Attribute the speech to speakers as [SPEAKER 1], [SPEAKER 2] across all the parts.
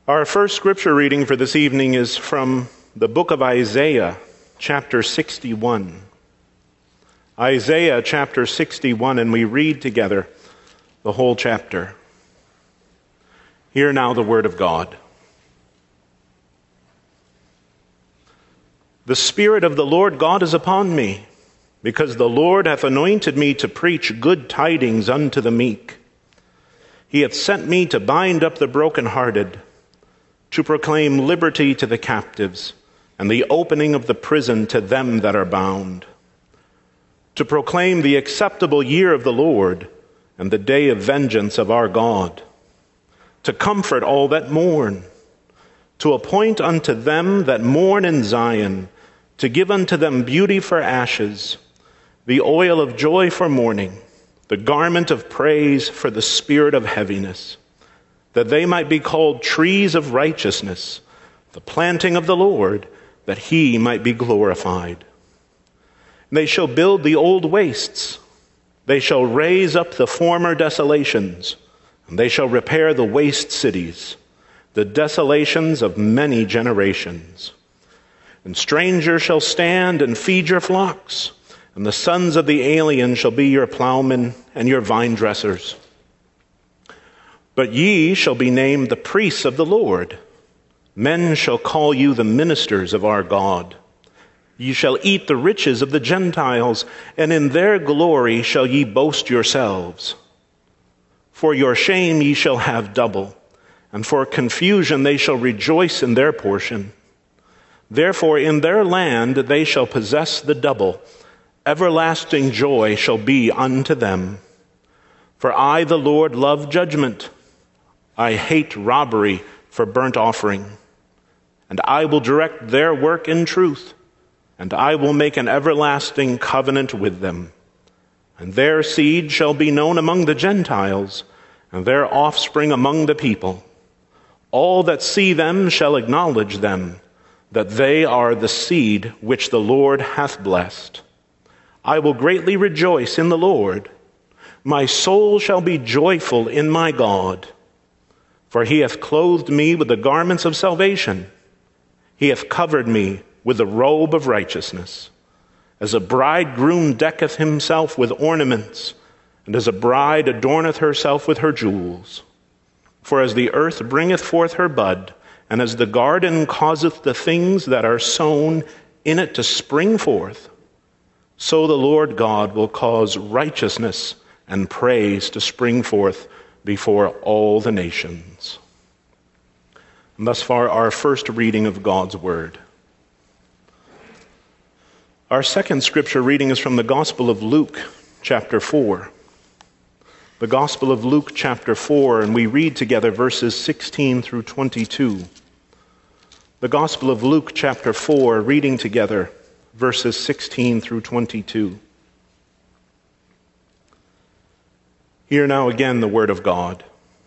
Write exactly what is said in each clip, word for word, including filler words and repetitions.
[SPEAKER 1] Our first scripture reading for this evening is from the book of Isaiah, chapter sixty-one. Isaiah chapter sixty-one, and we read together the whole chapter. Hear now the word of God. The Spirit of the Lord God is upon me, because the Lord hath anointed me to preach good tidings unto the meek. He hath sent me to bind up the brokenhearted, to proclaim liberty to the captives, and the opening of the prison to them that are bound, to proclaim the acceptable year of the Lord, and the day of vengeance of our God, to comfort all that mourn, to appoint unto them that mourn in Zion, to give unto them beauty for ashes, the oil of joy for mourning, the garment of praise for the spirit of heaviness, that they might be called trees of righteousness, the planting of the Lord, that he might be glorified. They shall build the old wastes, they shall raise up the former desolations, and they shall repair the waste cities, the desolations of many generations. And strangers shall stand and feed your flocks, and the sons of the alien shall be your plowmen and your vine dressers. But ye shall be named the priests of the Lord. Men shall call you the ministers of our God. Ye shall eat the riches of the Gentiles, and in their glory shall ye boast yourselves. For your shame ye shall have double, and for confusion they shall rejoice in their portion. Therefore in their land they shall possess the double. Everlasting joy shall be unto them. For I, the Lord, love judgment. I hate robbery for burnt offering. And I will direct their work in truth, and I will make an everlasting covenant with them. And their seed shall be known among the Gentiles, and their offspring among the people. All that see them shall acknowledge them, that they are the seed which the Lord hath blessed. I will greatly rejoice in the Lord. My soul shall be joyful in my God. For he hath clothed me with the garments of salvation. He hath covered me with the robe of righteousness. As a bridegroom decketh himself with ornaments, and as a bride adorneth herself with her jewels. For as the earth bringeth forth her bud, and as the garden causeth the things that are sown in it to spring forth, so the Lord God will cause righteousness and praise to spring forth before all the nations. And thus far, our first reading of God's Word. Our second scripture reading is from the Gospel of Luke, chapter four. The Gospel of Luke, chapter four, and we read together verses sixteen through twenty-two. The Gospel of Luke, chapter four, reading together verses sixteen through twenty-two. Hear now again the word of God.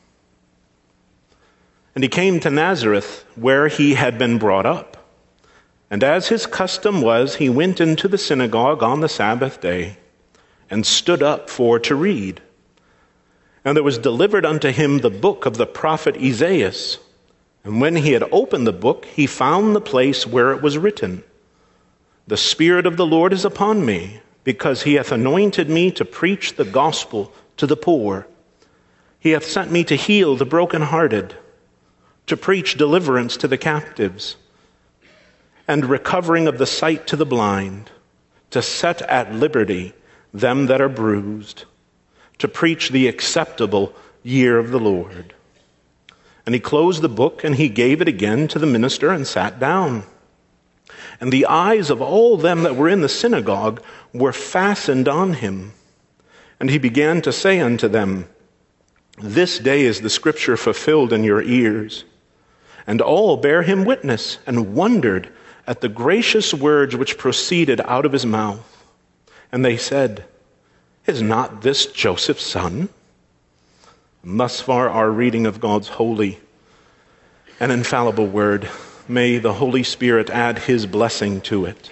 [SPEAKER 1] And he came to Nazareth, where he had been brought up. And as his custom was, he went into the synagogue on the Sabbath day, and stood up for to read. And there was delivered unto him the book of the prophet Isaiah. And when he had opened the book, he found the place where it was written, The Spirit of the Lord is upon me, because he hath anointed me to preach the gospel to the poor. He hath sent me to heal the brokenhearted, to preach deliverance to the captives, and recovering of the sight to the blind, to set at liberty them that are bruised, to preach the acceptable year of the Lord. And he closed the book, and he gave it again to the minister, and sat down. And the eyes of all them that were in the synagogue were fastened on him. And he began to say unto them, This day is the scripture fulfilled in your ears. And all bare him witness, and wondered at the gracious words which proceeded out of his mouth. And they said, Is not this Joseph's son? And thus far our reading of God's holy and infallible word. May the Holy Spirit add his blessing to it.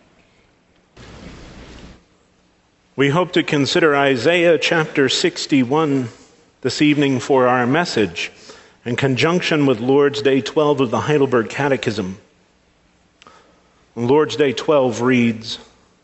[SPEAKER 1] We hope to consider Isaiah chapter sixty-one this evening for our message, in conjunction with Lord's Day twelve of the Heidelberg Catechism. Lord's Day twelve reads,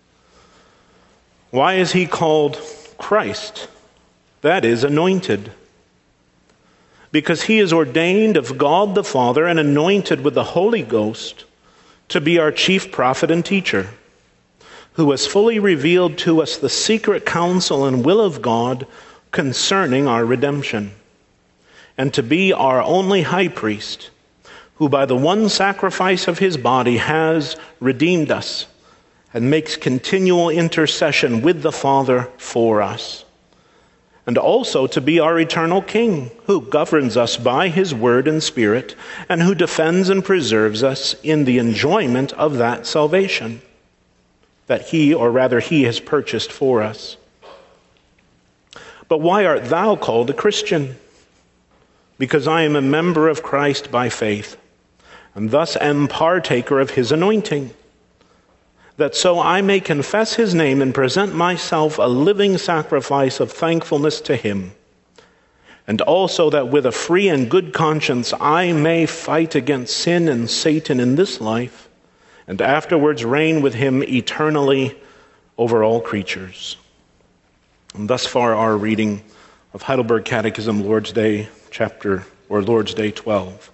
[SPEAKER 1] "Why is he called Christ? That is, anointed. Because he is ordained of God the Father and anointed with the Holy Ghost to be our chief prophet and teacher, who has fully revealed to us the secret counsel and will of God concerning our redemption, and to be our only high priest, who by the one sacrifice of his body has redeemed us and makes continual intercession with the Father for us. And also to be our eternal King, who governs us by his word and spirit, and who defends and preserves us in the enjoyment of that salvation that he, or rather he, has purchased for us. But why art thou called a Christian? Because I am a member of Christ by faith, and thus am partaker of his anointing, that so I may confess his name and present myself a living sacrifice of thankfulness to him, and also that with a free and good conscience I may fight against sin and Satan in this life, and afterwards reign with him eternally over all creatures." And thus far our reading of Heidelberg Catechism, Lord's Day chapter, or Lord's Day twelve.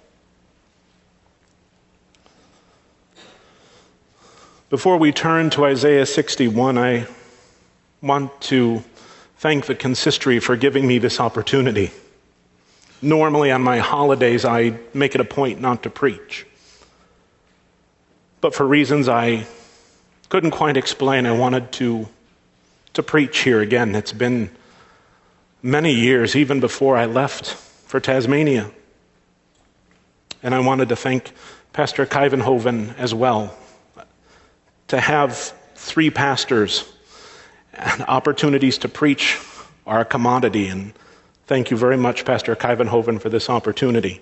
[SPEAKER 1] Before we turn to Isaiah sixty-one, I want to thank the consistory for giving me this opportunity. Normally on my holidays, I make it a point not to preach. But for reasons I couldn't quite explain, I wanted to, to preach here again. It's been many years, even before I left for Tasmania. And I wanted to thank Pastor Kuyvenhoven as well. To have three pastors and opportunities to preach are a commodity. And thank you very much, Pastor Kuyvenhoven, for this opportunity.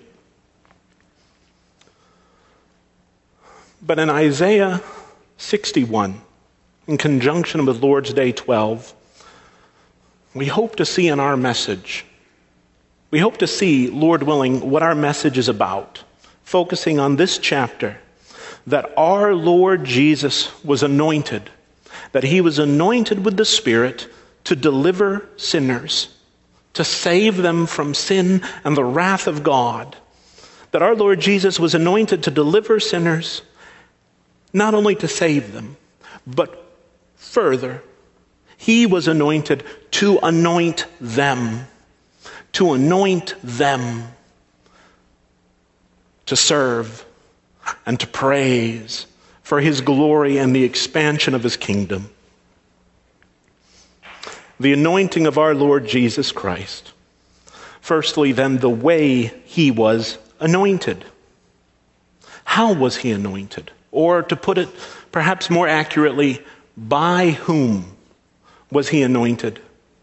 [SPEAKER 1] But in Isaiah sixty-one, in conjunction with Lord's Day twelve, we hope to see in our message, we hope to see, Lord willing, what our message is about, focusing on this chapter, that our Lord Jesus was anointed, that he was anointed with the Spirit to deliver sinners, to save them from sin and the wrath of God. That our Lord Jesus was anointed to deliver sinners, not only to save them, but further, he was anointed to anoint them, to anoint them to serve and to praise for his glory and the expansion of his kingdom. The anointing of our Lord Jesus Christ. Firstly, then, the way he was anointed. How was he anointed? Or to put it perhaps more accurately, by whom was he anointed?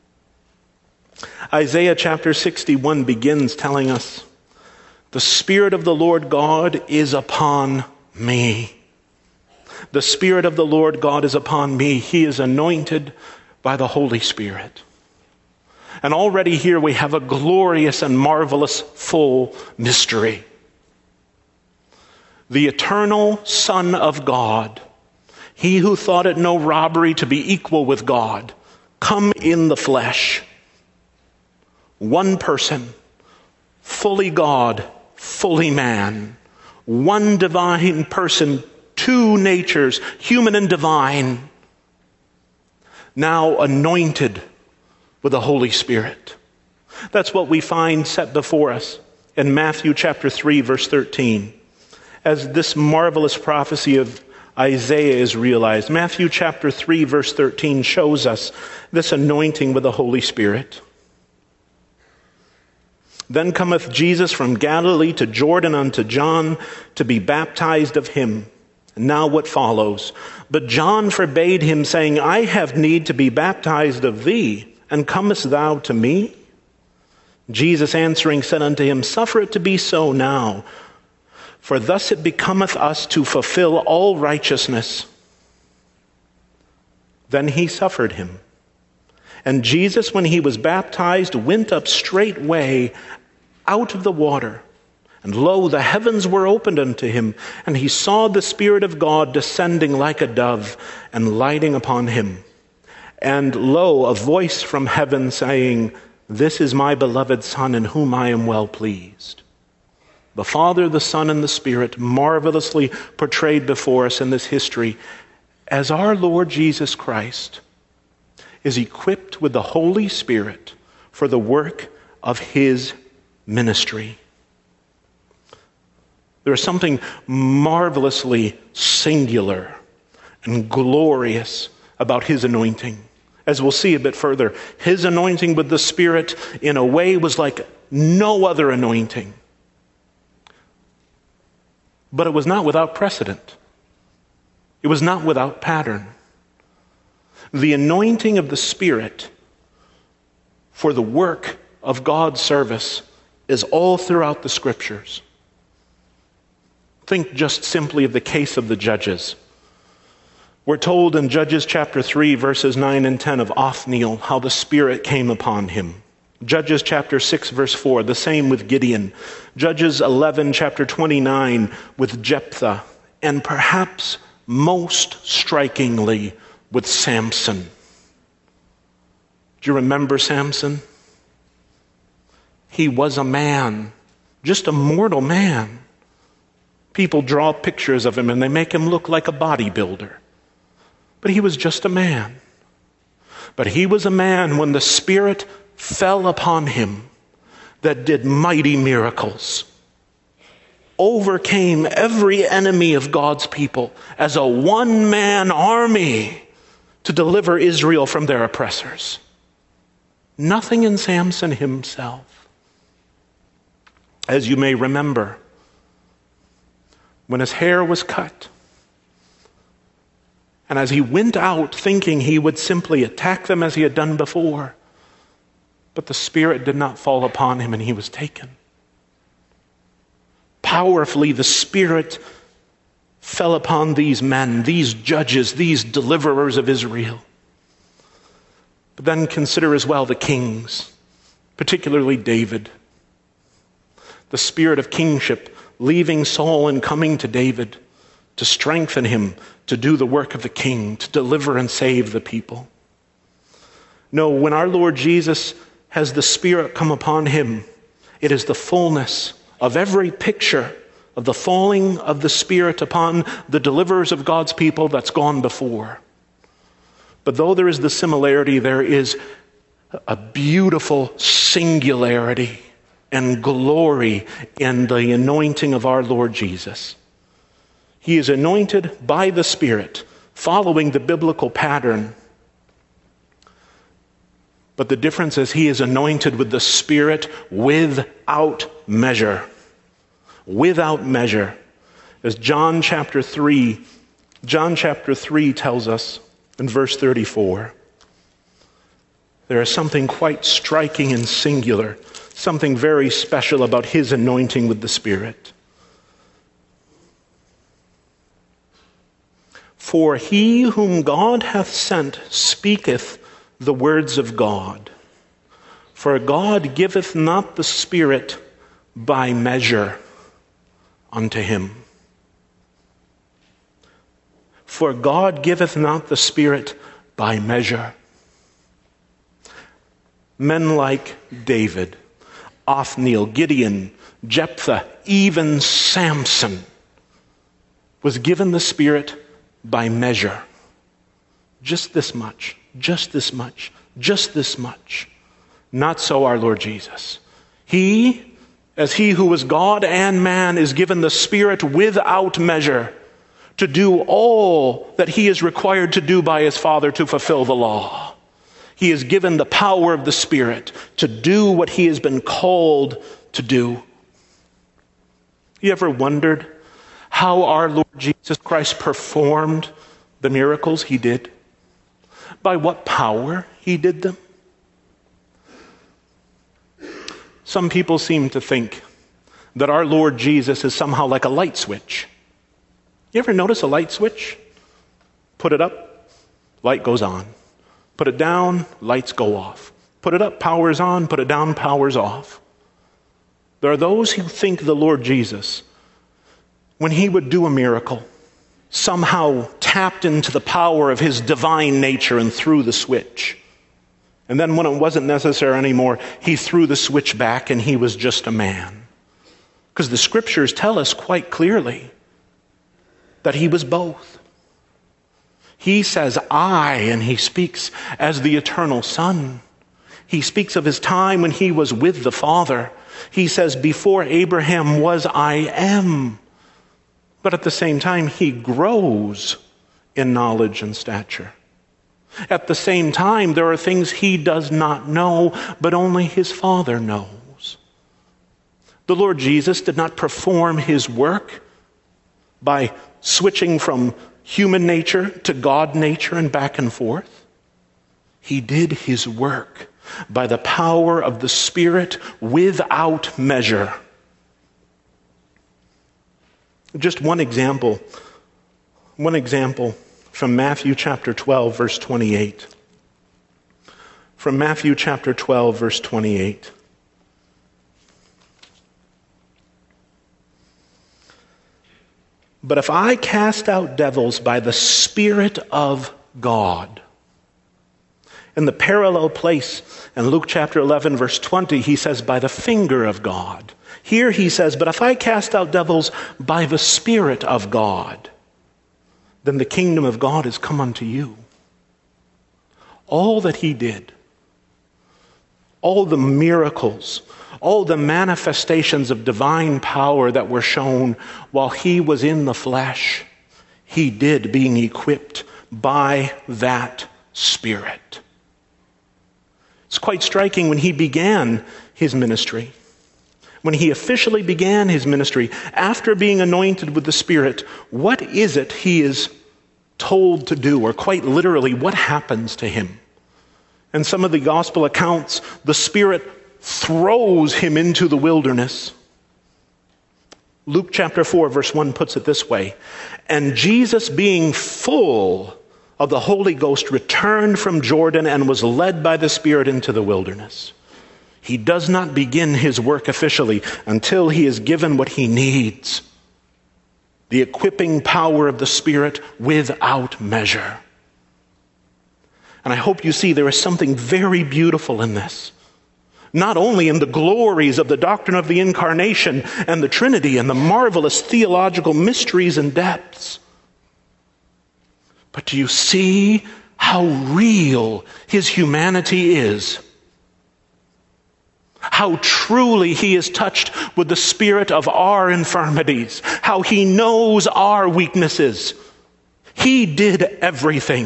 [SPEAKER 1] Isaiah chapter sixty-one begins telling us, "The Spirit of the Lord God is upon me. The Spirit of the Lord God is upon me. He is anointed by the Holy Spirit." And already here we have a glorious and marvelous full mystery. The eternal Son of God, he who thought it no robbery to be equal with God, come in the flesh. One person, fully God, fully man. One divine person, two natures, human and divine, now anointed with the Holy Spirit. That's what we find set before us in Matthew chapter three, verse thirteen, as this marvelous prophecy of Isaiah is realized. Matthew chapter three, verse thirteen shows us this anointing with the Holy Spirit. "Then cometh Jesus from Galilee to Jordan unto John to be baptized of him. And now what follows? But John forbade him, saying, I have need to be baptized of thee, and comest thou to me? Jesus answering said unto him, Suffer it to be so now, for thus it becometh us to fulfill all righteousness. Then he suffered him. And Jesus, when he was baptized, went up straightway out of the water. And lo, the heavens were opened unto him, and he saw the Spirit of God descending like a dove and lighting upon him. And lo, a voice from heaven saying, This is my beloved Son, in whom I am well pleased. The Father, the Son, and the Spirit marvelously portrayed before us in this history as our Lord Jesus Christ is equipped with the Holy Spirit for the work of his ministry. There is something marvelously singular and glorious about his anointing. As we'll see a bit further, his anointing with the Spirit in a way was like no other anointing. But it was not without precedent. It was not without pattern. The anointing of the Spirit for the work of God's service is all throughout the Scriptures. Think just simply of the case of the judges. We're told in Judges chapter three, verses nine and ten of Othniel, how the Spirit came upon him. Judges chapter six, verse four, the same with Gideon. Judges eleven, chapter twenty-nine with Jephthah. And perhaps most strikingly with Samson. Do you remember Samson? He was a man, just a mortal man. People draw pictures of him and they make him look like a bodybuilder. But he was just a man. But he was a man when the Spirit fell upon him that did mighty miracles. Overcame every enemy of God's people as a one-man army to deliver Israel from their oppressors. Nothing in Samson himself. As you may remember, when his hair was cut, and as he went out thinking he would simply attack them as he had done before, but the Spirit did not fall upon him and he was taken. Powerfully, the Spirit fell upon these men, these judges, these deliverers of Israel. But then consider as well the kings, particularly David. The spirit of kingship leaving Saul and coming to David to strengthen him to do the work of the king, to deliver and save the people. No, when our Lord Jesus has the Spirit come upon him, it is the fullness of every picture of the falling of the Spirit upon the deliverers of God's people that's gone before. But though there is the similarity, there is a beautiful singularity and glory in the anointing of our Lord Jesus. He is anointed by the Spirit, following the biblical pattern. But the difference is he is anointed with the Spirit without measure. Without measure. As John chapter three, John chapter three tells us in verse thirty-four, there is something quite striking and singular, something very special about his anointing with the Spirit. For he whom God hath sent speaketh the words of God. For God giveth not the Spirit by measure unto him. For God giveth not the Spirit by measure. Men like David, Othniel, Gideon, Jephthah, even Samson was given the Spirit by measure. Just this much, just this much, just this much. Not so our Lord Jesus. He, as he who was God and man, is given the Spirit without measure to do all that he is required to do by his Father to fulfill the law. He is given the power of the Spirit to do what he has been called to do. You ever wondered how our Lord Jesus Christ performed the miracles he did? By what power he did them? Some people seem to think that our Lord Jesus is somehow like a light switch. You ever notice a light switch? Put it up, light goes on. Put it down, lights go off. Put it up, power's on. Put it down, power's off. There are those who think the Lord Jesus, when he would do a miracle, somehow tapped into the power of his divine nature and threw the switch. And then when it wasn't necessary anymore, he threw the switch back and he was just a man. Because the scriptures tell us quite clearly that he was both. He says, I, and he speaks as the eternal Son. He speaks of his time when he was with the Father. He says, before Abraham was, I am. But at the same time, he grows in knowledge and stature. At the same time, there are things he does not know, but only his Father knows. The Lord Jesus did not perform his work by switching from human nature to God nature and back and forth. He did his work by the power of the Spirit without measure. Just one example, one example from Matthew chapter twelve, verse twenty-eight. From Matthew chapter twelve, verse twenty-eight. But if I cast out devils by the Spirit of God. In the parallel place in Luke chapter eleven, verse twenty, he says, by the finger of God. Here he says, but if I cast out devils by the Spirit of God, then the kingdom of God is come unto you. All that he did, all the miracles, all the manifestations of divine power that were shown while he was in the flesh, he did being equipped by that Spirit. It's quite striking when he began his ministry. When he officially began his ministry, after being anointed with the Spirit, what is it he is told to do? Or quite literally, what happens to him? In some of the gospel accounts, the Spirit throws him into the wilderness. Luke chapter four, verse one puts it this way. And Jesus, being full of the Holy Ghost, returned from Jordan and was led by the Spirit into the wilderness. He does not begin his work officially until he is given what he needs. The equipping power of the Spirit without measure. And I hope you see there is something very beautiful in this. Not only in the glories of the doctrine of the Incarnation and the Trinity and the marvelous theological mysteries and depths, but do you see how real his humanity is? How truly he is touched with the spirit of our infirmities. How he knows our weaknesses. He did everything.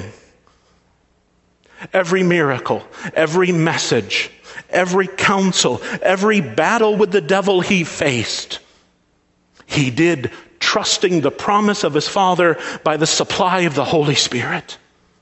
[SPEAKER 1] Every miracle, every message, every counsel, every battle with the devil he faced, he did trusting the promise of his Father by the supply of the Holy Spirit.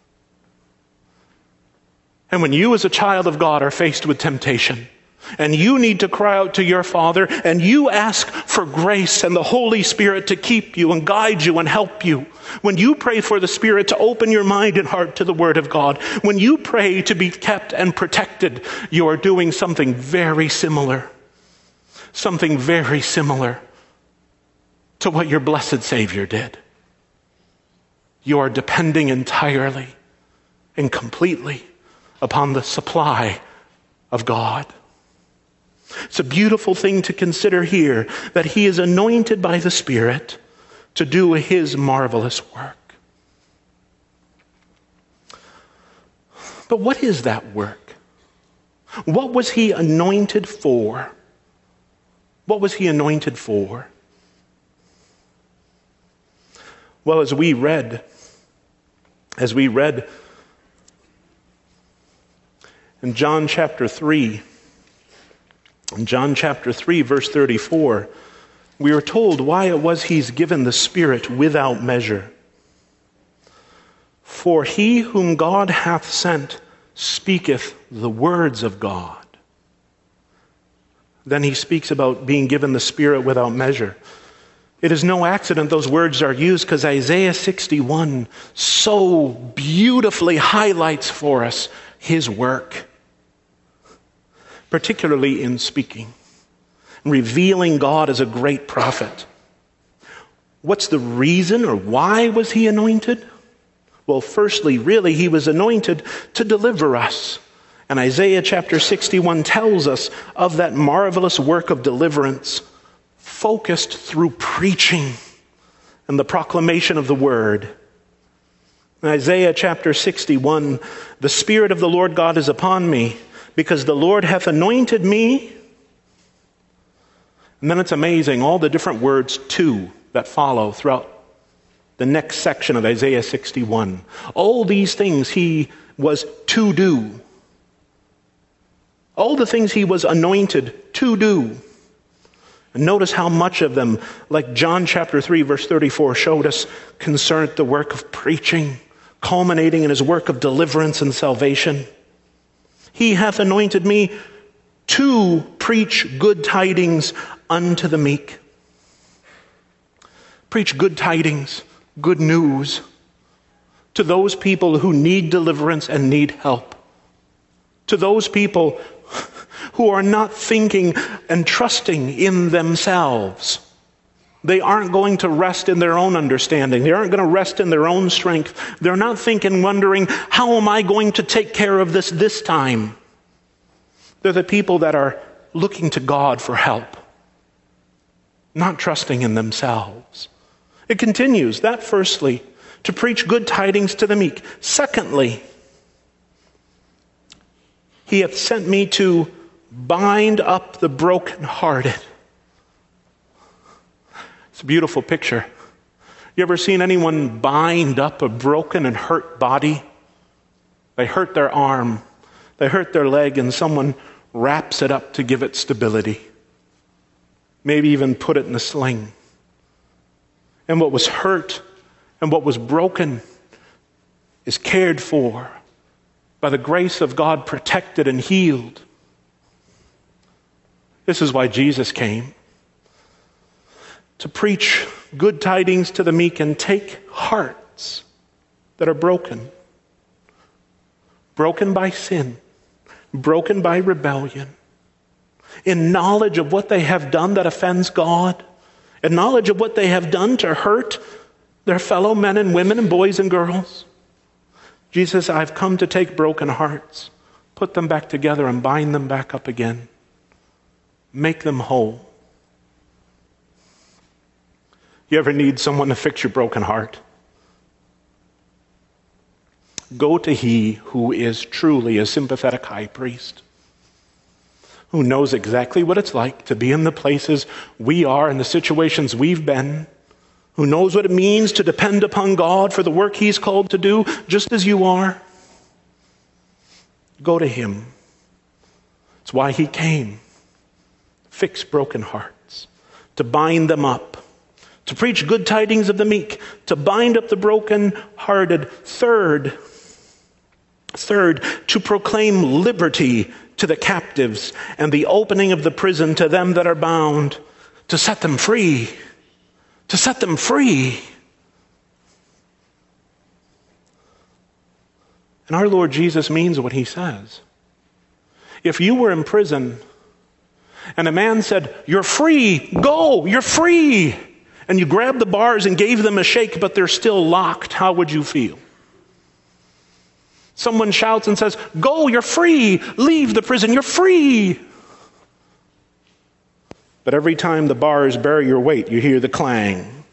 [SPEAKER 1] And when you as a child of God are faced with temptation, and you need to cry out to your Father, and you ask for grace and the Holy Spirit to keep you and guide you and help you. When you pray for the Spirit to open your mind and heart to the Word of God, when you pray to be kept and protected, you are doing something very similar. Something very similar to what your blessed Savior did. You are depending entirely and completely upon the supply of God. It's a beautiful thing to consider here that he is anointed by the Spirit to do his marvelous work. But what is that work? What was he anointed for? What was he anointed for? Well, as we read, as we read in John chapter three, in John chapter three, verse thirty-four, we are told why it was he's given the Spirit without measure. For he whom God hath sent speaketh the words of God. Then he speaks about being given the Spirit without measure. It is no accident those words are used, because Isaiah sixty-one so beautifully highlights for us his work, particularly in speaking. revealing God as a great prophet. What's the reason, or why was he anointed? Well, firstly, really, he was anointed to deliver us. And Isaiah chapter sixty-one tells us of that marvelous work of deliverance focused through preaching and the proclamation of the word. In Isaiah chapter sixty-one, the Spirit of the Lord God is upon me, because the Lord hath anointed me. And then it's amazing, all the different words to that follow throughout the next section of Isaiah sixty-one. All these things he was to do. All the things he was anointed to do. And notice how much of them, like John chapter three, verse thirty-four showed us, concerned the work of preaching, culminating in his work of deliverance and salvation. He hath anointed me to preach good tidings unto the meek. Preach good tidings, good news to those people who need deliverance and need help. To those people who are not thinking and trusting in themselves. They aren't going to rest in their own understanding. They aren't going to rest in their own strength. They're not thinking, wondering, how am I going to take care of this this time? They're the people that are looking to God for help, not trusting in themselves. It continues, that firstly, to preach good tidings to the meek. Secondly, he hath sent me to bind up the brokenhearted. It's a beautiful picture. You ever seen anyone bind up a broken and hurt body? They hurt their arm, they hurt their leg, and someone wraps it up to give it stability. Maybe even put it in a sling. And what was hurt and what was broken is cared for, by the grace of God protected and healed. This is why Jesus came. To preach good tidings to the meek and take hearts that are broken. Broken by sin. Broken by rebellion. In knowledge of what they have done that offends God. In knowledge of what they have done to hurt their fellow men and women and boys and girls. Jesus, I've come to take broken hearts, put them back together and bind them back up again. Make them whole. You ever need someone to fix your broken heart? Go to he who is truly a sympathetic high priest, who knows exactly what it's like to be in the places we are, in the situations we've been, who knows what it means to depend upon God for the work he's called to do, just as you are. Go to him. It's why he came. Fix broken hearts, to bind them up, to preach good tidings of the meek, to bind up the broken-hearted. Third, third, to proclaim liberty to the captives and the opening of the prison to them that are bound, to set them free. To set them free. And our Lord Jesus means what he says. If you were in prison and a man said, "You're free, go, you're free," and you grabbed the bars and gave them a shake, but they're still locked, how would you feel? Someone shouts and says, "Go, you're free, leave the prison, you're free." But every time the bars bear your weight, you hear the clang.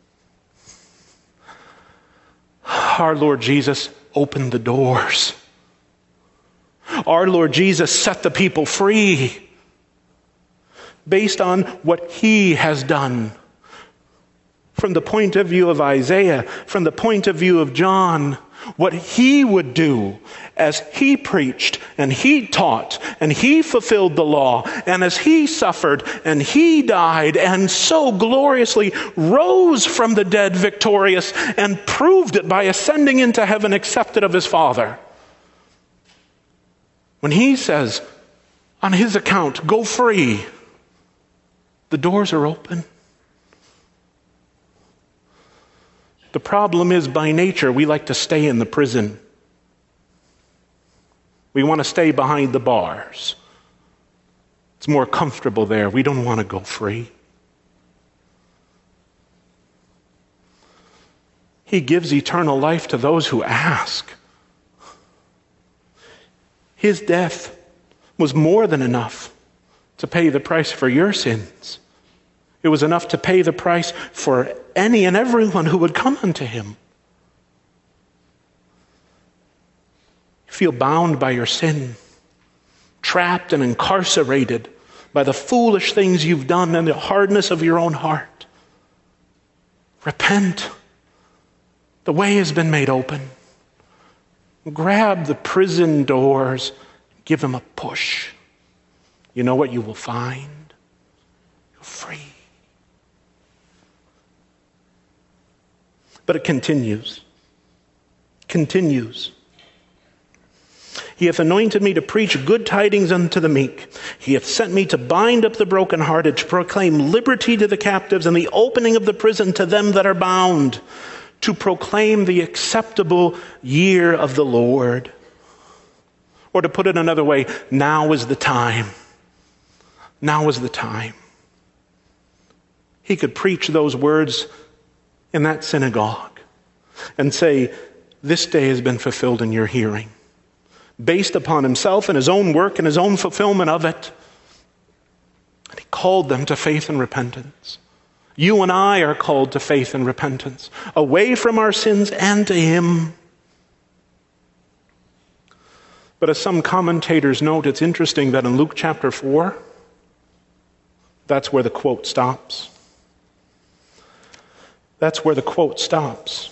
[SPEAKER 1] Our Lord Jesus opened the doors. Our Lord Jesus set the people free based on what he has done. From the point of view of Isaiah, from the point of view of John, what he would do as he preached and he taught and he fulfilled the law and as he suffered and he died and so gloriously rose from the dead victorious and proved it by ascending into heaven accepted of his Father. When he says on his account, "Go free," the doors are open. The problem is, by nature, we like to stay in the prison. We want to stay behind the bars. It's more comfortable there. We don't want to go free. He gives eternal life to those who ask. His death was more than enough to pay the price for your sins. It was enough to pay the price for any and everyone who would come unto him. You feel bound by your sin, trapped and incarcerated by the foolish things you've done and the hardness of your own heart. Repent. The way has been made open. Grab the prison doors, give them a push. You know what you will find? You're free. But it continues. Continues. He hath anointed me to preach good tidings unto the meek. He hath sent me to bind up the brokenhearted, to proclaim liberty to the captives, and the opening of the prison to them that are bound, to proclaim the acceptable year of the Lord. Or to put it another way, now is the time. Now is the time. He could preach those words in that synagogue and say, this day has been fulfilled in your hearing. Based upon himself and his own work and his own fulfillment of it. And he called them to faith and repentance. You and I are called to faith and repentance, away from our sins and to him. But as some commentators note, it's interesting that in Luke chapter four, that's where the quote stops. That's where the quote stops.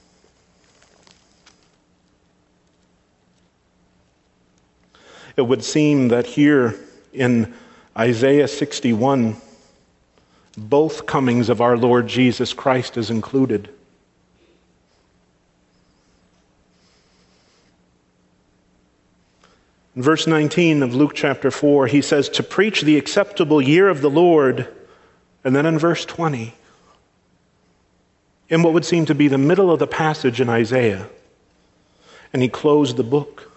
[SPEAKER 1] It would seem that here in Isaiah sixty-one, both comings of our Lord Jesus Christ is included. In verse nineteen of Luke chapter four, he says, to preach the acceptable year of the Lord. And then in verse twenty, in what would seem to be the middle of the passage in Isaiah, and he closed the book.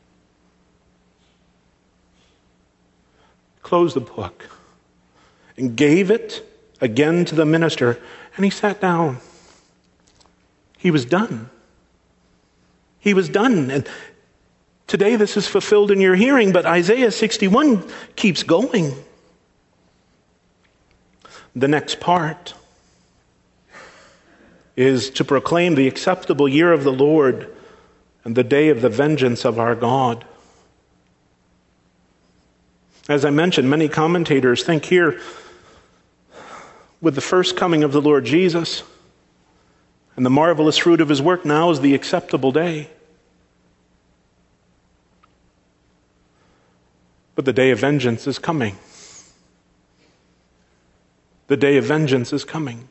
[SPEAKER 1] Closed the book and gave it again to the minister, and he sat down. He was done. He was done. And today this is fulfilled in your hearing, but Isaiah sixty-one keeps going. The next part is to proclaim the acceptable year of the Lord and the day of the vengeance of our God. As I mentioned, many commentators think here, with the first coming of the Lord Jesus and the marvelous fruit of his work, now is the acceptable day. But the day of vengeance is coming. The day of vengeance is coming.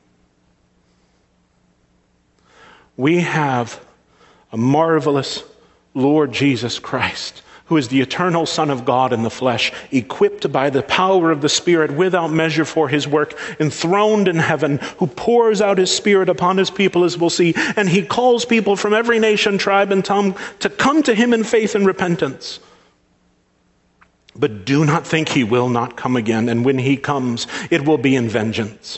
[SPEAKER 1] We have a marvelous Lord Jesus Christ, who is the eternal Son of God in the flesh, equipped by the power of the Spirit without measure for his work, enthroned in heaven, who pours out his Spirit upon his people, as we'll see, and he calls people from every nation, tribe, and tongue to come to him in faith and repentance. But do not think he will not come again, and when he comes, it will be in vengeance.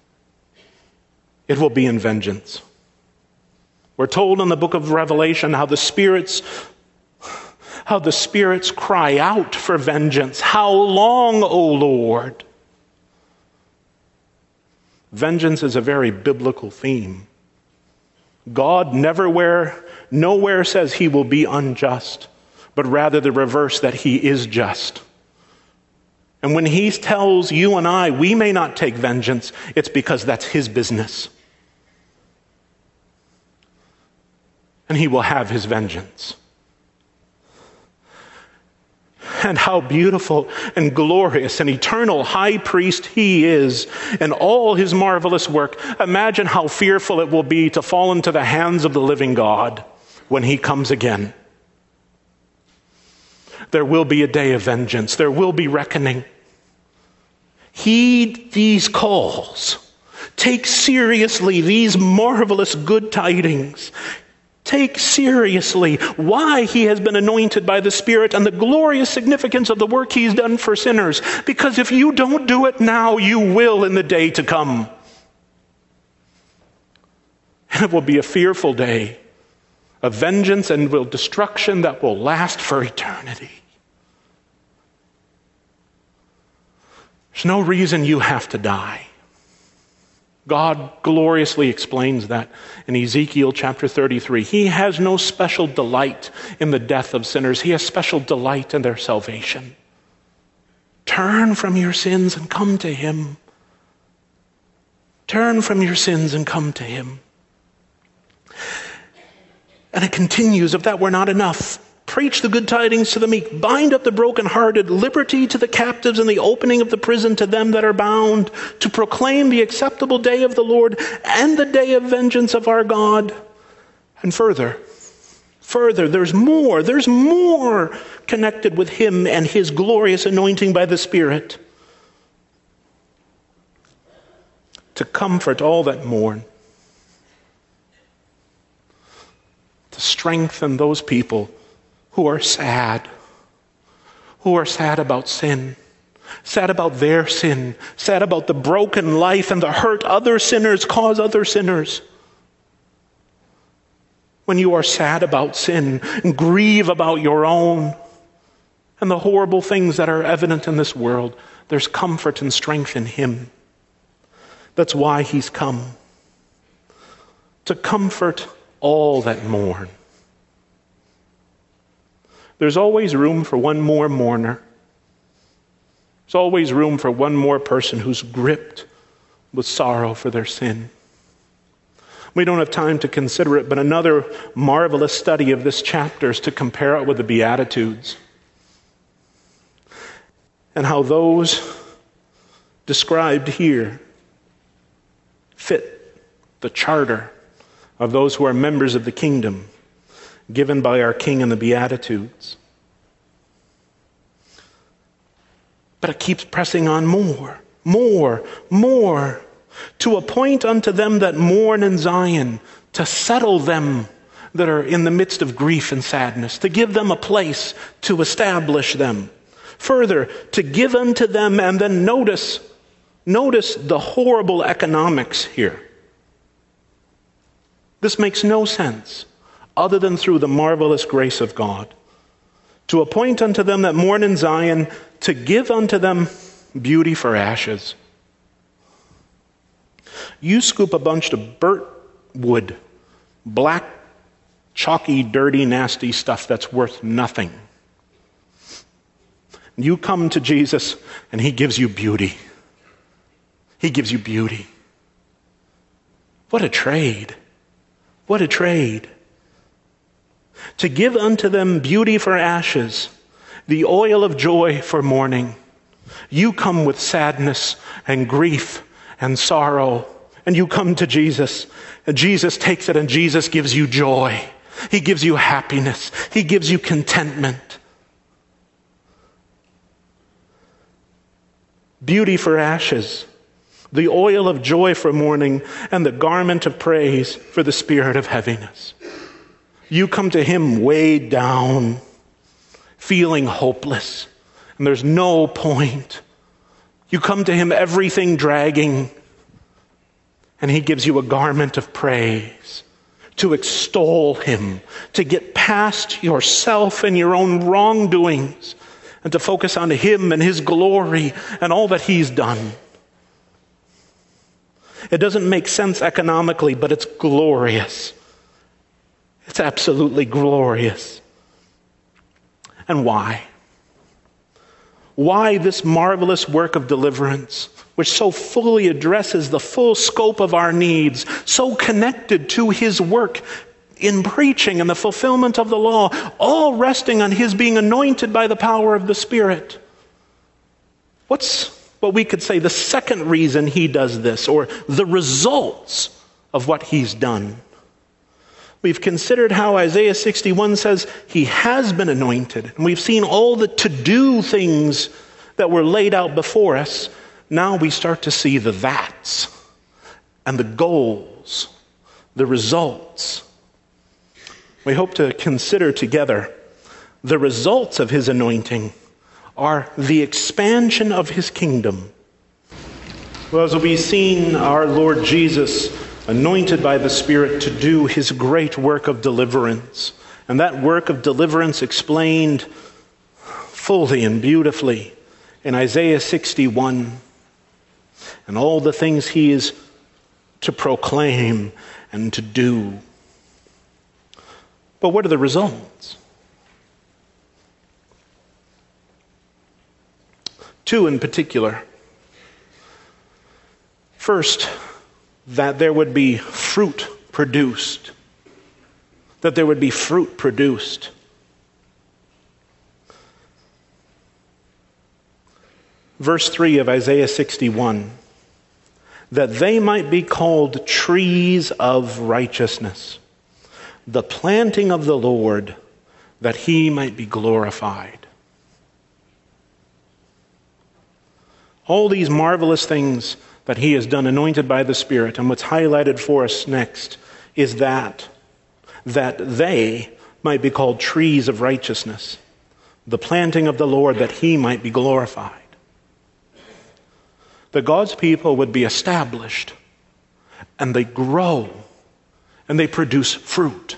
[SPEAKER 1] It will be in vengeance. We're told in the book of Revelation how the spirits How the spirits cry out for vengeance. How long, O Lord? Vengeance is a very biblical theme. God neverwhere, nowhere says he will be unjust, but rather the reverse, that he is just. And when he tells you and I, we may not take vengeance, it's because that's his business. And he will have his vengeance. And how beautiful and glorious and eternal high priest he is in all his marvelous work. Imagine how fearful it will be to fall into the hands of the living God when he comes again. There will be a day of vengeance. There will be reckoning. Heed these calls. Take seriously these marvelous good tidings. Take seriously why he has been anointed by the Spirit and the glorious significance of the work he's done for sinners. Because if you don't do it now, you will in the day to come. And it will be a fearful day of vengeance and will destruction that will last for eternity. There's no reason you have to die. God gloriously explains that in Ezekiel chapter thirty-three. He has no special delight in the death of sinners. He has special delight in their salvation. Turn from your sins and come to him. Turn from your sins and come to him. And it continues, if that were not enough, preach the good tidings to the meek, bind up the brokenhearted, liberty to the captives, and the opening of the prison to them that are bound, to proclaim the acceptable day of the Lord and the day of vengeance of our God. And further, further, there's more, there's more connected with him and his glorious anointing by the Spirit. To comfort all that mourn, to strengthen those people who are sad, who are sad about sin, sad about their sin, sad about the broken life and the hurt other sinners cause other sinners. When you are sad about sin and grieve about your own and the horrible things that are evident in this world, there's comfort and strength in him. That's why he's come. To comfort all that mourn. There's always room for one more mourner. There's always room for one more person who's gripped with sorrow for their sin. We don't have time to consider it, but another marvelous study of this chapter is to compare it with the Beatitudes and how those described here fit the charter of those who are members of the kingdom given by our King in the Beatitudes. But it keeps pressing on more, more, more, to appoint unto them that mourn in Zion, to settle them that are in the midst of grief and sadness, to give them a place, to establish them. Further, to give unto them, and then notice, notice the horrible economics here. This makes no sense other than through the marvelous grace of God. To appoint unto them that mourn in Zion, to give unto them beauty for ashes. You scoop a bunch of burnt wood, black, chalky, dirty, nasty stuff that's worth nothing. You come to Jesus and he gives you beauty. He gives you beauty. What a trade. What a trade. To give unto them beauty for ashes, the oil of joy for mourning. You come with sadness and grief and sorrow, and you come to Jesus, and Jesus takes it, and Jesus gives you joy. He gives you happiness. He gives you contentment. Beauty for ashes, the oil of joy for mourning, and the garment of praise for the spirit of heaviness. You come to him weighed down, feeling hopeless, and there's no point. You come to him, everything dragging, and he gives you a garment of praise to extol him, to get past yourself and your own wrongdoings, and to focus on him and his glory and all that he's done. It doesn't make sense economically, but it's glorious. It's absolutely glorious. And why? Why this marvelous work of deliverance, which so fully addresses the full scope of our needs, so connected to his work in preaching and the fulfillment of the law, all resting on his being anointed by the power of the Spirit? What's what we could say the second reason he does this, or the results of what he's done? We've considered how Isaiah sixty-one says he has been anointed. And we've seen all the to-do things that were laid out before us. Now we start to see the that's and the goals, the results. we hope to consider together the results of his anointing are the expansion of his kingdom. Well, as we've seen our Lord Jesus anointed by the Spirit to do his great work of deliverance, and that work of deliverance explained fully and beautifully in Isaiah sixty-one, and all the things he is to proclaim and to do. But what are the results? Two in particular. First, that there would be fruit produced. That there would be fruit produced. Verse three of Isaiah sixty-one, that they might be called trees of righteousness, the planting of the Lord, that he might be glorified. All these marvelous things that he has done, anointed by the Spirit, and what's highlighted for us next is that, that they might be called trees of righteousness, the planting of the Lord, that he might be glorified. That God's people would be established, and they grow, and they produce fruit.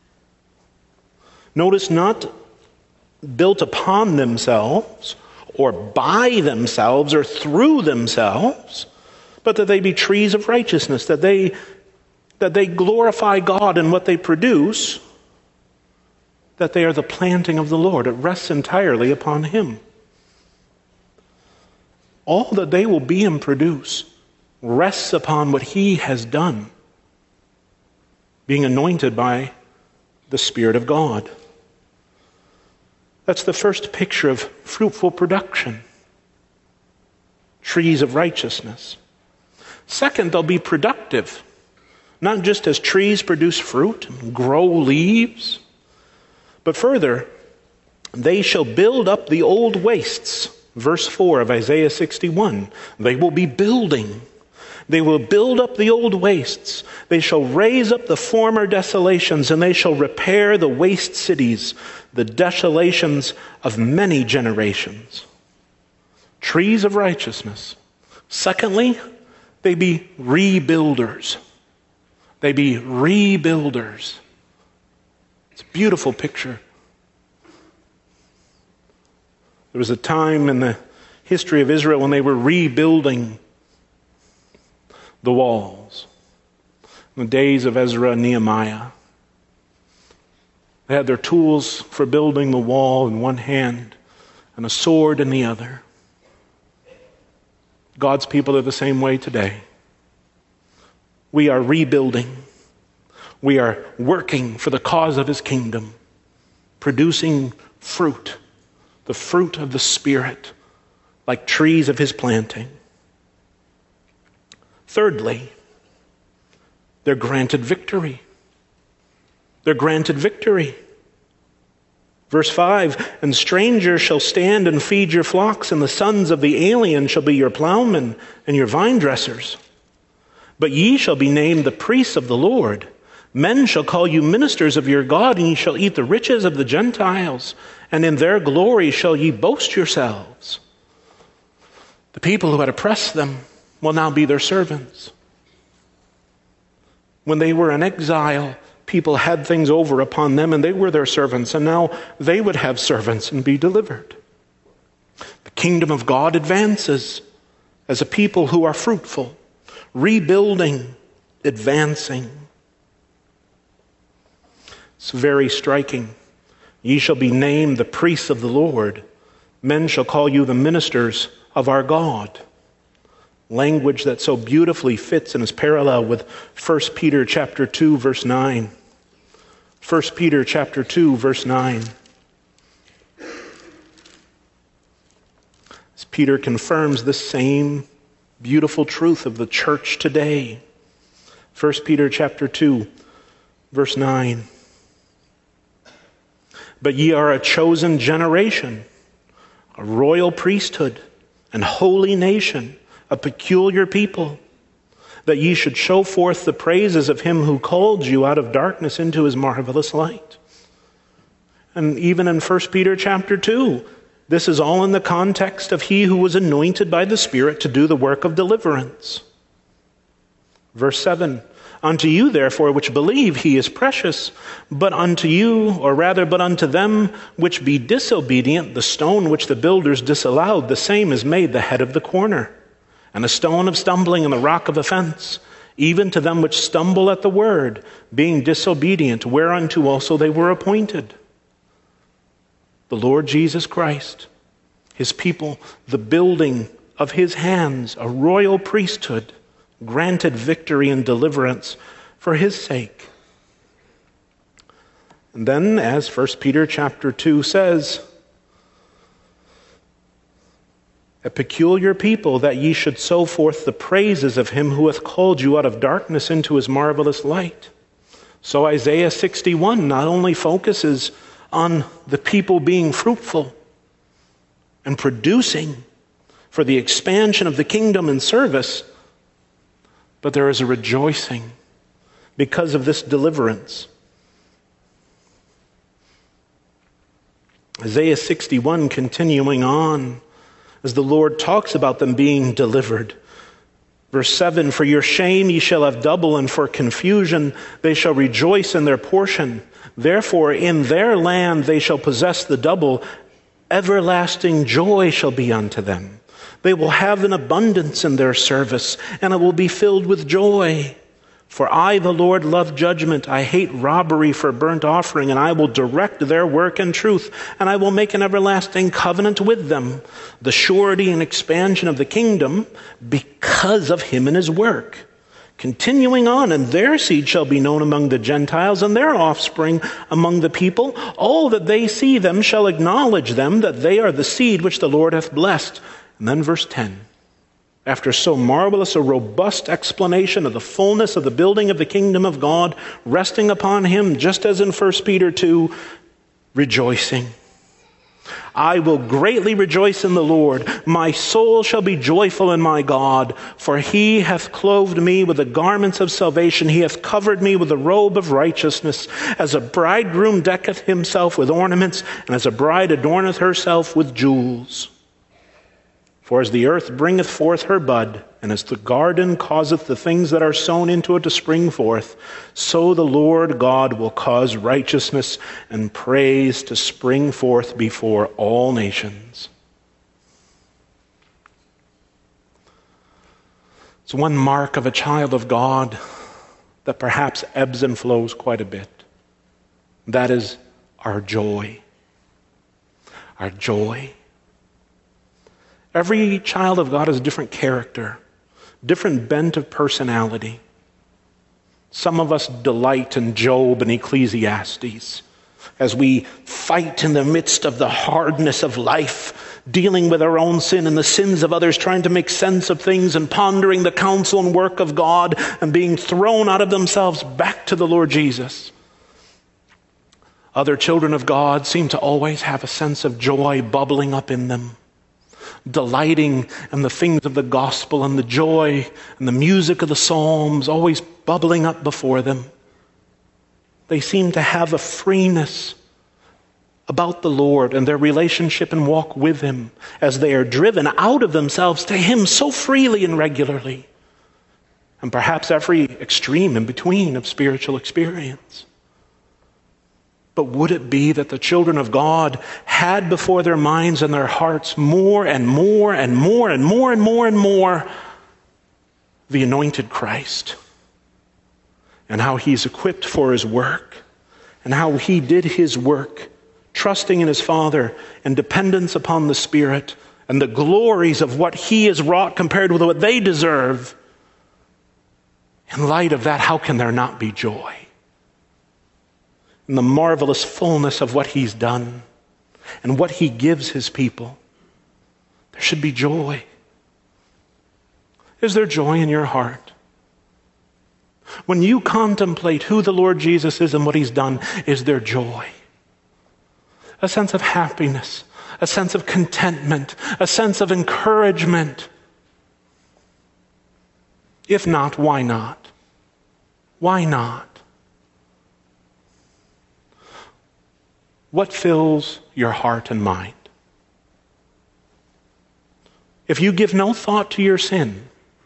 [SPEAKER 1] Notice, not built upon themselves, or by themselves, or through themselves, but that they be trees of righteousness, that they, that they glorify God in what they produce, that they are the planting of the Lord. It rests entirely upon him. All that they will be and produce rests upon what he has done, being anointed by the Spirit of God. That's the first picture of fruitful production. Trees of righteousness. Second, they'll be productive. Not just as trees produce fruit and grow leaves, but further, they shall build up the old wastes. Verse four of Isaiah sixty-one. They will be building. They will build up the old wastes. They shall raise up the former desolations, and they shall repair the waste cities, the desolations of many generations. Trees of righteousness. Secondly, they be rebuilders. They be rebuilders. It's a beautiful picture. There was a time in the history of Israel when they were rebuilding the walls. In the days of Ezra and Nehemiah. They had their tools for building the wall in one hand and a sword in the other. God's people are the same way today. We are rebuilding. We are working for the cause of his kingdom, producing fruit, the fruit of the Spirit, like trees of his planting. Thirdly, they're granted victory. They're granted victory. Verse five, and strangers shall stand and feed your flocks, and the sons of the alien shall be your plowmen and your vine dressers. But ye shall be named the priests of the Lord. Men shall call you ministers of your God, and ye shall eat the riches of the Gentiles, and in their glory shall ye boast yourselves. The people who had oppressed them will now be their servants. When they were in exile, people had things over upon them, and they were their servants, and now they would have servants and be delivered. The kingdom of God advances as a people who are fruitful, rebuilding, advancing. It's very striking. Ye shall be named the priests of the Lord. Men shall call you the ministers of our God. Language that so beautifully fits and is parallel with First Peter chapter two, verse nine. First Peter chapter two, verse nine. As Peter confirms the same beautiful truth of the church today. First Peter chapter two, verse nine. But ye are a chosen generation, a royal priesthood, and holy nation, a peculiar people, that ye should show forth the praises of him who called you out of darkness into his marvelous light. And even in First Peter chapter two, this is all in the context of he who was anointed by the Spirit to do the work of deliverance. Verse seven, unto you therefore which believe he is precious, but unto you, or rather but unto them which be disobedient, the stone which the builders disallowed, the same is made the head of the corner, and a stone of stumbling and the rock of offense, even to them which stumble at the word, being disobedient, whereunto also they were appointed. The Lord Jesus Christ, his people, the building of his hands, a royal priesthood, granted victory and deliverance for his sake. And then, as First Peter chapter two says, a peculiar people, that ye should sow forth the praises of him who hath called you out of darkness into his marvelous light. So Isaiah sixty-one not only focuses on the people being fruitful and producing for the expansion of the kingdom and service, but there is a rejoicing because of this deliverance. Isaiah sixty-one continuing on as the Lord talks about them being delivered. Verse seven, for your shame ye shall have double, and for confusion they shall rejoice in their portion. Therefore in their land they shall possess the double. Everlasting joy shall be unto them. They will have an abundance in their service, and it will be filled with joy. For I, the Lord, love judgment. I hate robbery for burnt offering, and I will direct their work in truth, and I will make an everlasting covenant with them, the surety and expansion of the kingdom, because of him and his work. Continuing on, and their seed shall be known among the Gentiles, and their offspring among the people. All that they see them shall acknowledge them, that they are the seed which the Lord hath blessed. And then verse ten. After so marvelous a robust explanation of the fullness of the building of the kingdom of God, resting upon him, just as in First Peter two, rejoicing. I will greatly rejoice in the Lord. My soul shall be joyful in my God, for he hath clothed me with the garments of salvation. He hath covered me with the robe of righteousness. As a bridegroom decketh himself with ornaments, and as a bride adorneth herself with jewels. For as the earth bringeth forth her bud, and as the garden causeth the things that are sown into it to spring forth, so the Lord God will cause righteousness and praise to spring forth before all nations. It's one mark of a child of God that perhaps ebbs and flows quite a bit. That is our joy. Our joy. Every child of God has a different character, different bent of personality. Some of us delight in Job and Ecclesiastes as we fight in the midst of the hardness of life, dealing with our own sin and the sins of others, trying to make sense of things and pondering the counsel and work of God and being thrown out of themselves back to the Lord Jesus. Other children of God seem to always have a sense of joy bubbling up in them, delighting in the things of the gospel and the joy and the music of the Psalms always bubbling up before them. They seem to have a freeness about the Lord and their relationship and walk with him as they are driven out of themselves to him so freely and regularly. And perhaps every extreme in between of spiritual experience. But would it be that the children of God had before their minds and their hearts more and more and more and more and more and more the anointed Christ, and how he's equipped for his work, and how he did his work, trusting in his Father and dependence upon the Spirit, and the glories of what he has wrought compared with what they deserve? In light of that, how can there not be joy? In the marvelous fullness of what he's done and what he gives his people, there should be joy. Is there joy in your heart? When you contemplate who the Lord Jesus is and what he's done, is there joy? A sense of happiness, a sense of contentment, a sense of encouragement? If not, why not? Why not? what fills your heart and mind? If you give no thought to your sin,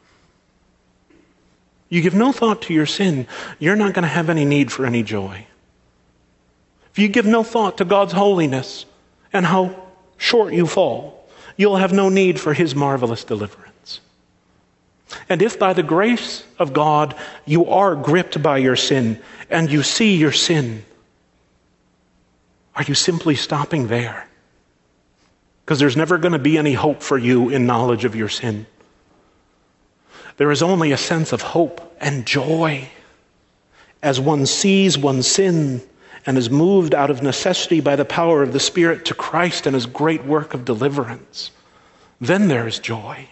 [SPEAKER 1] you give no thought to your sin, you're not going to have any need for any joy. If you give no thought to God's holiness and how short you fall, you'll have no need for his marvelous deliverance. And if by the grace of God you are gripped by your sin and you see your sin, are you simply stopping there? Because there's never going to be any hope for you in knowledge of your sin. There is only a sense of hope and joy as one sees one's sin and is moved out of necessity by the power of the Spirit to Christ and his great work of deliverance. Then there is joy.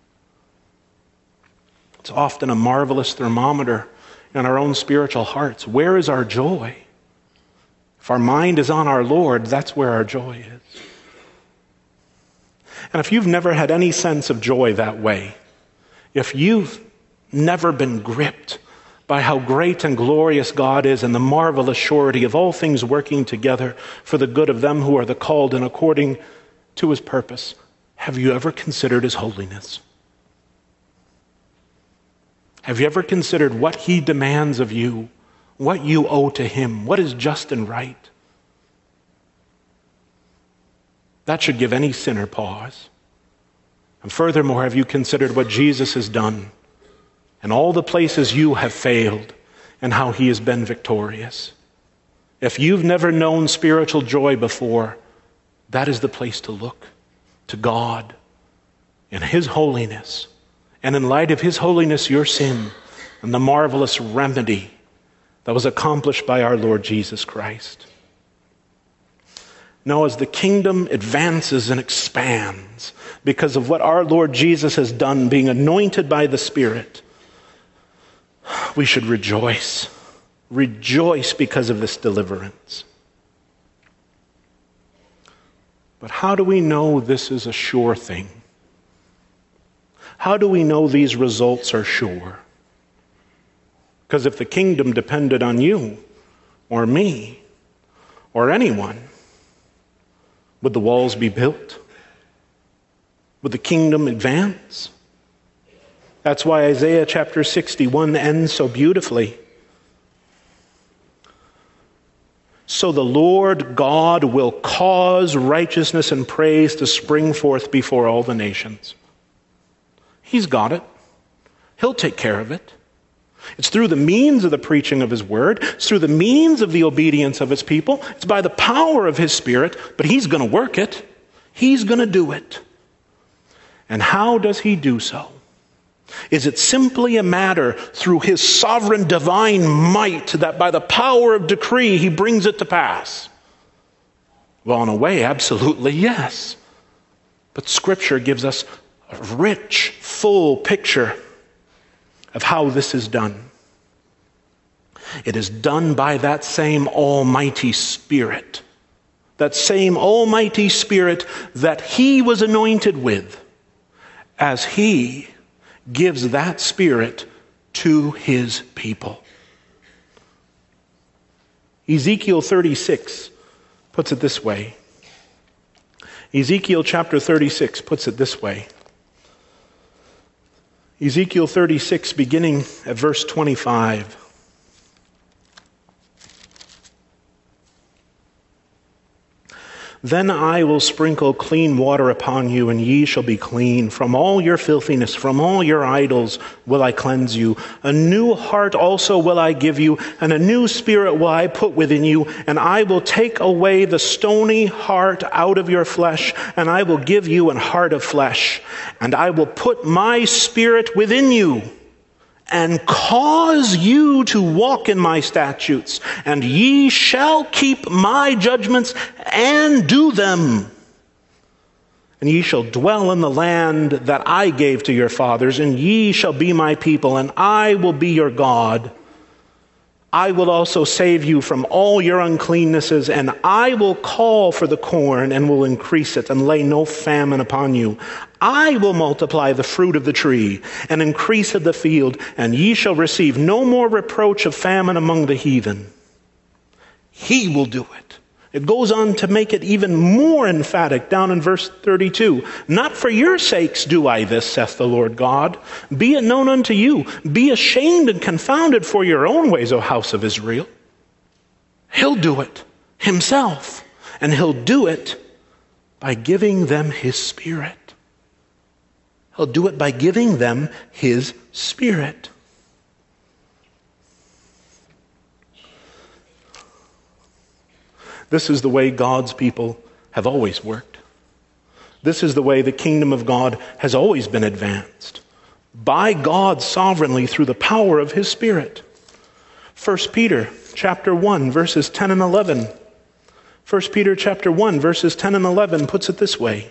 [SPEAKER 1] It's often a marvelous thermometer in our own spiritual hearts. Where is our joy? If our mind is on our Lord, that's where our joy is. And if you've never had any sense of joy that way, if you've never been gripped by how great and glorious God is and the marvelous surety of all things working together for the good of them who are the called and according to his purpose, have you ever considered his holiness? Have you ever considered what he demands of you, what you owe to him, what is just and right? That should give any sinner pause. And furthermore, have you considered what Jesus has done and all the places you have failed and how he has been victorious? If you've never known spiritual joy before, that is the place to look, to God in his holiness. And in light of his holiness, your sin and the marvelous remedy that was accomplished by our Lord Jesus Christ. Now, as the kingdom advances and expands because of what our Lord Jesus has done, being anointed by the Spirit, we should rejoice. Rejoice because of this deliverance. But how do we know this is a sure thing? How do we know these results are sure? Because if the kingdom depended on you or me or anyone, would the walls be built? Would the kingdom advance? That's why Isaiah chapter sixty-one ends so beautifully. So the Lord God will cause righteousness and praise to spring forth before all the nations. He's got it. He'll take care of it. It's through the means of the preaching of his word. It's through the means of the obedience of his people. It's by the power of his Spirit, but he's going to work it. He's going to do it. And how does he do so? Is it simply a matter through his sovereign divine might that by the power of decree he brings it to pass? Well, in a way, absolutely yes. But Scripture gives us a rich, full picture of how this is done. It is done by that same Almighty Spirit. That same Almighty Spirit that he was anointed with, as he gives that Spirit to his people. Ezekiel thirty-six puts it this way. Ezekiel chapter thirty-six puts it this way. Ezekiel thirty-six, beginning at verse twenty-five. Then I will sprinkle clean water upon you, and ye shall be clean. From all your filthiness, from all your idols will I cleanse you. A new heart also will I give you, and a new spirit will I put within you. And I will take away the stony heart out of your flesh, and I will give you an heart of flesh. And I will put my spirit within you, and cause you to walk in my statutes, and ye shall keep my judgments and do them. And ye shall dwell in the land that I gave to your fathers, and ye shall be my people, and I will be your God. I will also save you from all your uncleannesses, and I will call for the corn and will increase it and lay no famine upon you. I will multiply the fruit of the tree and increase of the field, and ye shall receive no more reproach of famine among the heathen. He will do it. It goes on to make it even more emphatic down in verse thirty-two. Not for your sakes do I this, saith the Lord God. Be it known unto you. Be ashamed and confounded for your own ways, O house of Israel. He'll do it himself, and he'll do it by giving them his Spirit. He'll do it by giving them his Spirit. This is the way God's people have always worked. This is the way the kingdom of God has always been advanced. By God sovereignly through the power of his Spirit. First Peter chapter one, verses ten and eleven. First Peter chapter one, verses ten and eleven puts it this way.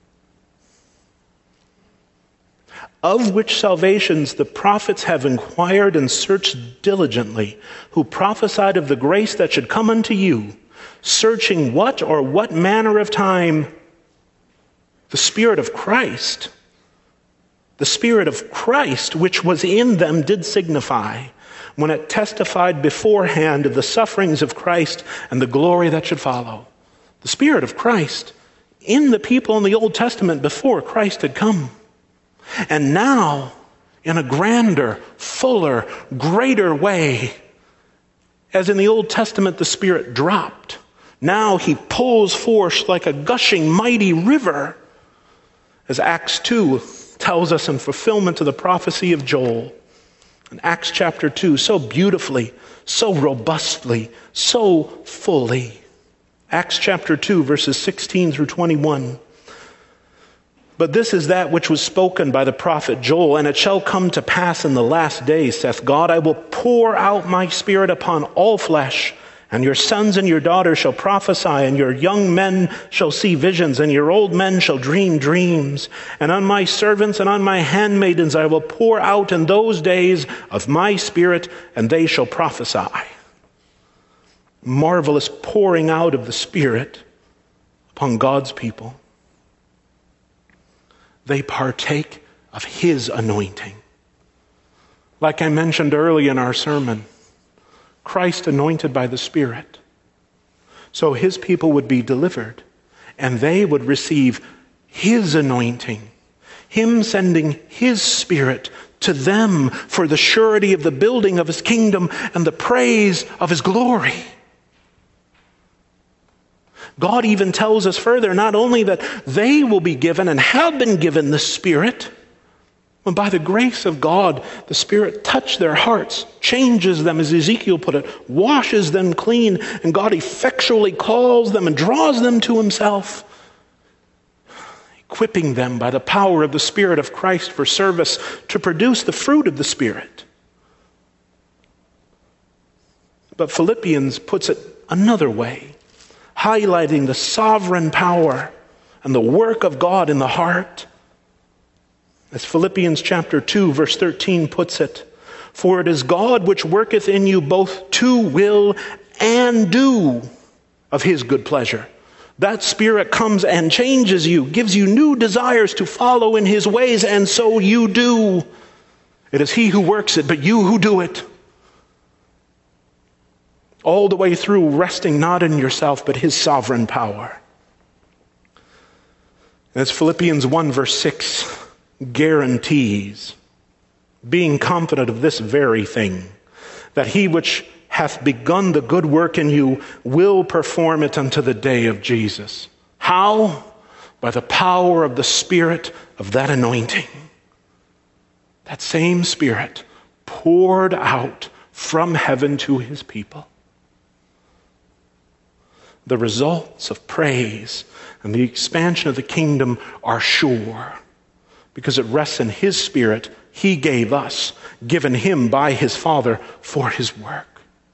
[SPEAKER 1] Of which salvations the prophets have inquired and searched diligently, who prophesied of the grace that should come unto you, searching what or what manner of time the Spirit of Christ, the Spirit of Christ which was in them did signify, when it testified beforehand of the sufferings of Christ and the glory that should follow. The Spirit of Christ in the people in the Old Testament before Christ had come. And now, in a grander, fuller, greater way, as in the Old Testament the Spirit dropped, now he pulls forth like a gushing mighty river, as Acts two tells us in fulfillment of the prophecy of Joel. In Acts chapter two, so beautifully, so robustly, so fully. Acts chapter two, verses sixteen through twenty-one. But this is that which was spoken by the prophet Joel, and it shall come to pass in the last days, saith God, I will pour out my Spirit upon all flesh, and your sons and your daughters shall prophesy, and your young men shall see visions, and your old men shall dream dreams. And on my servants and on my handmaidens I will pour out in those days of my Spirit, and they shall prophesy. Marvelous pouring out of the Spirit upon God's people. They partake of his anointing. Like I mentioned early in our sermon, Christ anointed by the Spirit. So his people would be delivered, and they would receive his anointing, him sending his Spirit to them for the surety of the building of his kingdom and the praise of his glory. God even tells us further, not only that they will be given and have been given the Spirit, but by the grace of God, the Spirit touches their hearts, changes them, as Ezekiel put it, washes them clean, and God effectually calls them and draws them to himself, equipping them by the power of the Spirit of Christ for service to produce the fruit of the Spirit. But Philippians puts it another way, highlighting the sovereign power and the work of God in the heart. As Philippians chapter two, verse thirteen puts it, for it is God which worketh in you both to will and do of his good pleasure. That Spirit comes and changes you, gives you new desires to follow in his ways, and so you do. It is he who works it, but you who do it. All the way through, resting not in yourself, but his sovereign power. As Philippians one, verse six guarantees, being confident of this very thing, that he which hath begun the good work in you will perform it unto the day of Jesus. How? By the power of the Spirit of that anointing. That same Spirit poured out from heaven to his people. The results of praise and the expansion of the kingdom are sure, because it rests in his Spirit he gave us, given him by his Father for his work.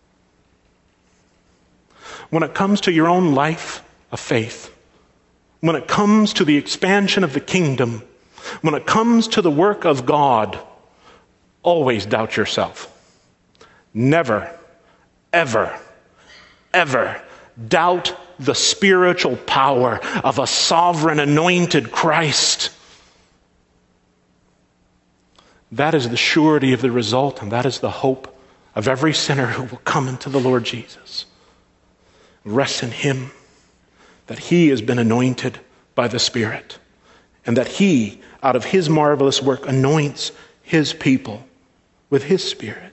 [SPEAKER 1] When it comes to your own life of faith, when it comes to the expansion of the kingdom, when it comes to the work of God, always doubt yourself. Never, ever, ever doubt the spiritual power of a sovereign anointed Christ. That is the surety of the result, and that is the hope of every sinner who will come into the Lord Jesus. Rest in him. that he has been anointed by the Spirit, and that he, out of his marvelous work, anoints his people with his Spirit.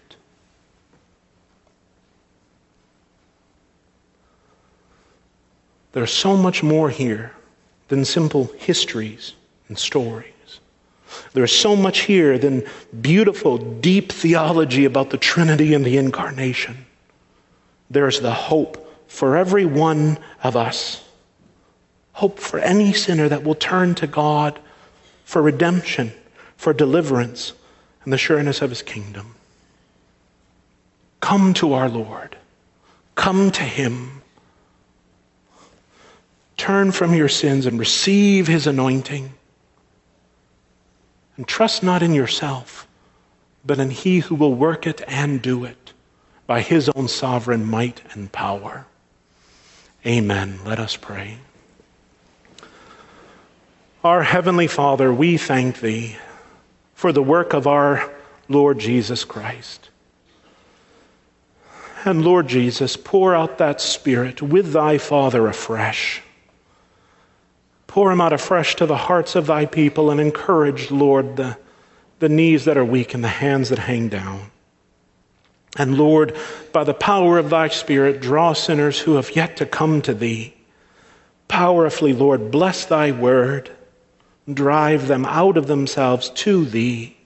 [SPEAKER 1] There's so much more here than simple histories and stories. There's so much here than beautiful, deep theology about the Trinity and the Incarnation. There's the hope for every one of us. Hope for any sinner that will turn to God for redemption, for deliverance, and the sureness of his kingdom. Come to our Lord. Come to him. Turn from your sins and receive his anointing. And trust not in yourself, but in he who will work it and do it by his own sovereign might and power. Amen. Let us pray. Our Heavenly Father, we thank thee for the work of our Lord Jesus Christ. And Lord Jesus, pour out that Spirit with thy Father afresh. Pour him out afresh to the hearts of thy people and encourage, Lord, the, the knees that are weak and the hands that hang down. And Lord, by the power of thy Spirit, draw sinners who have yet to come to thee. Powerfully, Lord, bless thy word. Drive them out of themselves to thee,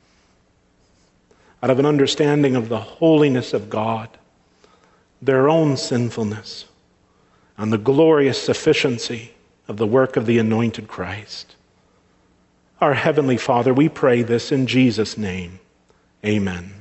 [SPEAKER 1] out of an understanding of the holiness of God, their own sinfulness, and the glorious sufficiency of the work of the anointed Christ. Our Heavenly Father, we pray this in Jesus' name. Amen.